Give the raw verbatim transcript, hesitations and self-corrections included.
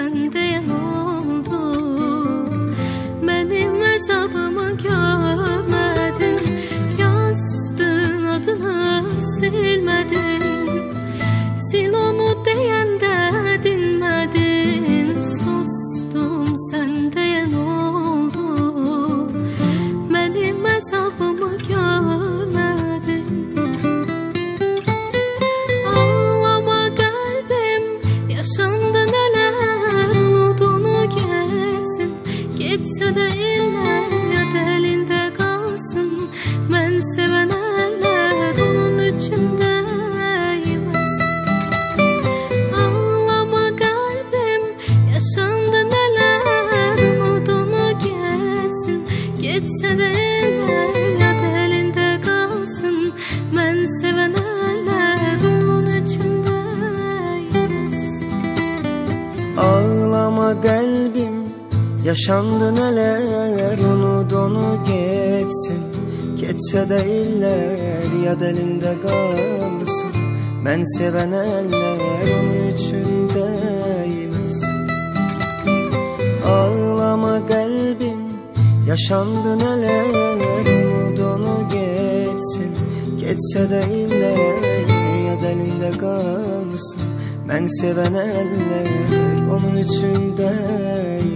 senden oldu. Benim azabımı görmedin, yazdığın adını silmedin. Sil onu deyende dinmedin, sustum senden oldu. Benim azabımı görmedin. Ağlama kalbim, yaşandı neler, unudunu geçsin. Geçse de iller elinde kalsın. Ben seven eller onun içimdeymiş. Ağlama kalbim, yaşandı neler, unudunu geçsin. Geçse de iller elinde kalsın. Ben seven eller onun içimdeymiş. Ağlama kalbim, yaşandı neler, unut onu geçsin. Geçse de iller ya delinde kalsın. Ben seven eller onun içindeymiş. Ağlama kalbim, yaşandı neler, unut onu geçsin. Geçse de iller ya delinde kalsın. Ben seven eller onun içindeymiş.